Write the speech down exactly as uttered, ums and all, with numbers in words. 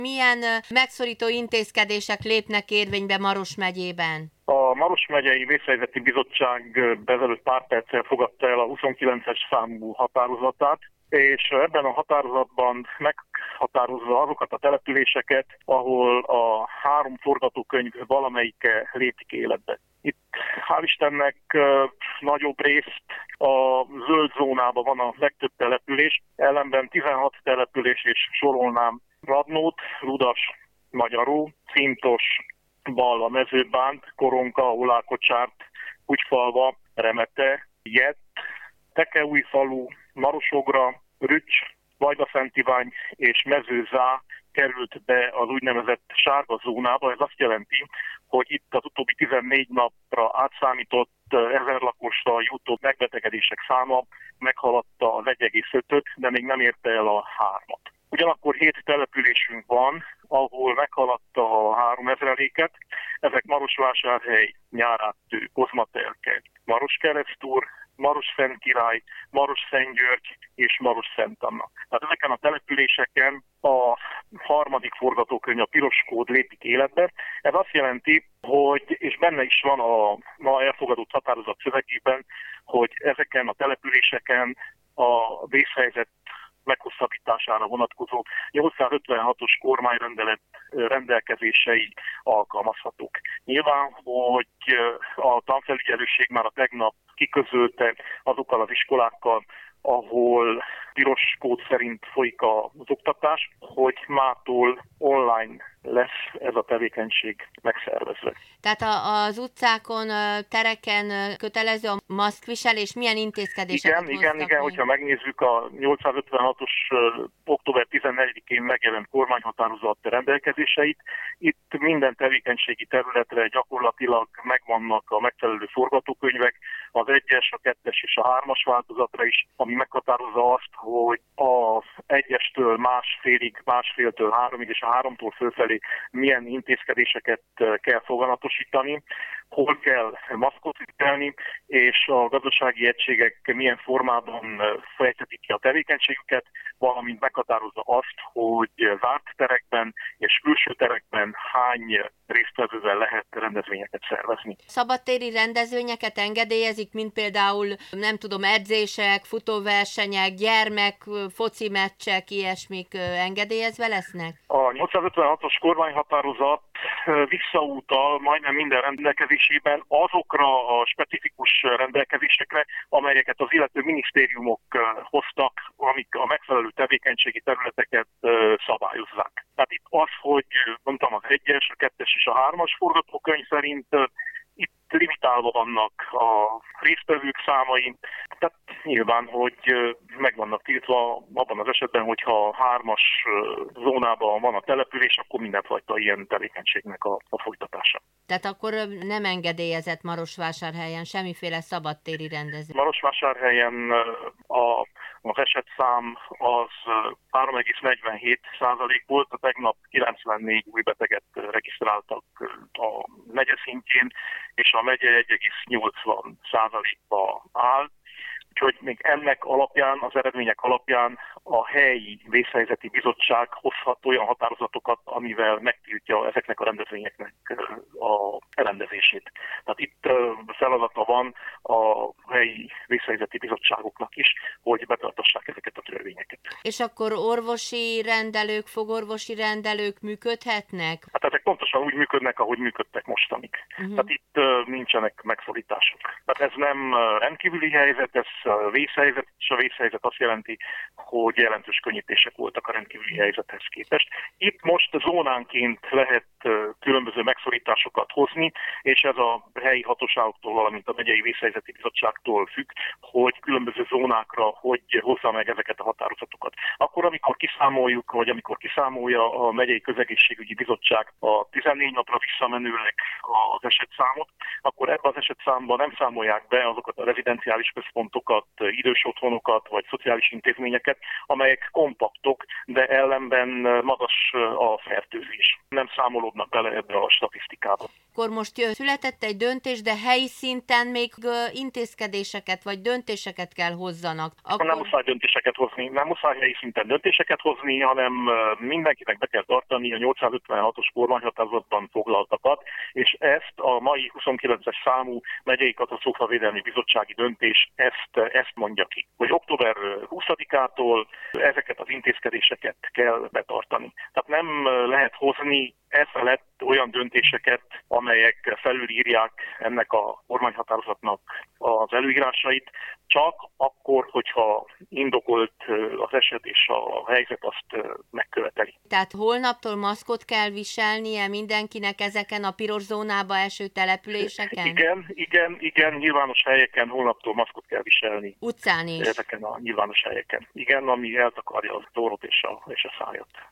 Milyen megszorító intézkedések lépnek érvénybe Maros megyében? A Maros megyei Vészhelyzeti Bizottság ezelőtt pár perccel fogadta el a huszonkilences számú határozatát, és ebben a határozatban meghatározza azokat a településeket, ahol a három forgatókönyv valamelyike lépik életbe. Itt hál' Istennek nagyobb részt a zöld zónában van a legtöbb település, ellenben tizenhat település, és sorolnám Radnót, Ludas, Magyaró, Cintos, Balla, Mezőbánt, Koronka, Olákocsárt, Kutyfalva, Remete, Jett, Tekeújfalu, Marosogra, Rücs, Vajdaszentivány és Mezőzá került be az úgynevezett sárga zónába. Ez azt jelenti, hogy itt az utóbbi tizennégy napra átszámított ezer lakosra jutó megbetegedések száma meghaladta az egy egész ötöt, de még nem érte el a hármat. Ugyanakkor hét településünk van, ahol meghaladta a háromezreléket. Ezek Marosvásárhely, Nyáráttő, Kozmatelke, Maroskeresztúr, Maros-Szentkirály, Maros-Szentgyörgy és Maros-Szent Anna. Tehát ezeken a településeken a harmadik forgatókönyv, a piros kód lépik életbe. Ez azt jelenti, hogy, és benne is van a ma elfogadott határozat szövegében, hogy ezeken a településeken a vészhelyzet meghosszabbítására vonatkozó nyolcszázötvenhatos kormányrendelet rendelkezései alkalmazhatók. Nyilván, hogy a tanfelügyelőség már a tegnap kiközölte azokkal az iskolákkal, ahol piros kód szerint folyik az oktatás, hogy mától online lesz ez a tevékenység megszervezve. Tehát a, az utcákon, tereken kötelező a maszkviselés, milyen intézkedéseket Igen, igen, igen, meg? hogyha megnézzük a nyolcszázötvenhatos október tizennegyedikén megjelent kormányhatározat rendelkezéseit, itt minden tevékenységi területre gyakorlatilag megvannak a megfelelő forgatókönyvek, az egyes, a kettes és a hármas változatra is, ami meghatározza azt, hogy az egyestől másfélig, másféltől háromig és a háromtól fölfelé milyen intézkedéseket kell foganatosítani, hol kell maszkot viselni, és a gazdasági egységek milyen formában fejtetik ki a tevékenységüket, valamint meghatározza azt, hogy zárt terekben és külső terekben hány résztvevővel lehet rendezvényeket szervezni. Szabadtéri rendezvényeket engedélyezik, mint például, nem tudom, edzések, futóversenyek, gyermek, foci meccsek, ilyesmik engedélyezve lesznek? A nyolcszázötvenhatos kormányhatározat visszautal majdnem minden rendelkezésében azokra a specifikus rendelkezésekre, amelyeket az illető minisztériumok hoztak, amik a megfelelő tevékenységi területeket szabályozzák. Tehát itt az, hogy mondtam, az egyes, a kettes és a hármas forgatókönyv szerint itt limitálva vannak a résztvevők számai, tehát nyilván, hogy meg vannak tiltva abban az esetben, hogyha a hármas zónában van a település, akkor mindenfajta ilyen tevékenységnek a, a folytatása. Tehát akkor nem engedélyezett Marosvásárhelyen semmiféle szabadtéri rendezvény? Marosvásárhelyen a az esetszám az három egész negyvenhét százalék volt, a tegnap kilencvennégy új beteget regisztráltak a megye szintjén, és a megye egy egész nyolcvan százalékba áll. Úgyhogy még ennek alapján, az eredmények alapján a helyi vészhelyzeti bizottság hozhat olyan határozatokat, amivel megtiltja ezeknek a rendezvényeknek a rendezését. Tehát itt feladata van a helyi vészhelyzeti bizottságoknak is, hogy betartassák ezeket a törvényeket. És akkor orvosi rendelők, fogorvosi rendelők működhetnek? Hát ezek pontosan úgy működnek, ahogy működtek mostanig. Uh-huh. Tehát itt uh, nincsenek megszorítások. Tehát ez nem uh, rendkívüli helyzet, ez uh, vészhelyzet, és a vészhelyzet azt jelenti, hogy jelentős könnyítések voltak a rendkívüli helyzethez képest. Itt most zónánként lehet uh, különböző megszorításokat hozni, és ez a helyi hatóságoktól, valamint a megyei vészhelyzeti bizottságtól függ, hogy különböző zónákra hogy hozza meg ezeket a határozatokat. Akkor, amikor kiszámoljuk, vagy amikor kiszámolja a megyei közegészségügyi bizottság a a tizennégy napra visszamenőleg az esetszámot, akkor ebben az esetszámban nem számolják be azokat a rezidenciális központokat, idős otthonokat vagy szociális intézményeket, amelyek kompaktok, de ellenben magas a fertőzés. Nem számolódnak bele ebbe a statisztikába. Akkor most született egy döntés, de helyi szinten még intézkedéseket vagy döntéseket kell hozzanak. Akkor nem muszáj döntéseket hozni, nem muszáj helyi szinten döntéseket hozni, hanem mindenkinek be kell tartani a nyolcszázötvenhatos kormányhatározatban foglaltakat, és ezt a mai huszonkilences számú megyei katasztrófavédelmi bizottsági döntés ezt, ezt mondja ki, hogy október huszadikától ezeket az intézkedéseket kell betartani. Tehát nem lehet hozni ez felett olyan döntéseket, amelyek felülírják ennek a kormányhatározatnak az előírásait, csak akkor, hogyha indokolt az eset és a helyzet azt megköveteli. Tehát holnaptól maszkot kell viselnie mindenkinek ezeken a piros zónába eső településeken? Igen, igen, igen, nyilvános helyeken holnaptól maszkot kell viselni. Utcán is? Ezeken a nyilvános helyeken. Igen, ami eltakarja az orrot és a, és a szájat.